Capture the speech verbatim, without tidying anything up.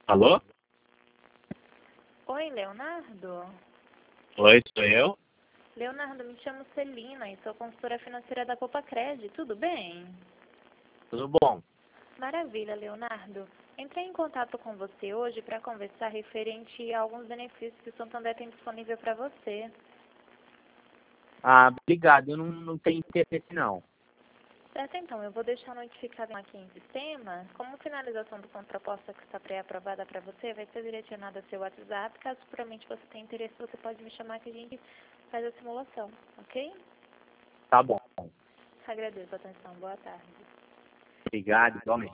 Alô? Oi, Leonardo? Oi, sou eu? Leonardo, me chamo Celina e sou consultora financeira da Copa Cred. Tudo bem? Tudo bom? Maravilha, Leonardo. Entrei em contato com você hoje para conversar referente a alguns benefícios que o Santander tem disponível para você. Ah, obrigado. Eu não, não tenho interesse, não. Certo, então, eu vou deixar notificado aqui em sistema. Como finalização do contraposta que está pré-aprovada para você, vai ser direcionada ao seu WhatsApp. Caso puramente você tenha interesse, você pode me chamar que a gente faz a simulação, ok? Tá bom. Agradeço a atenção. Boa tarde. Obrigado, igualmente.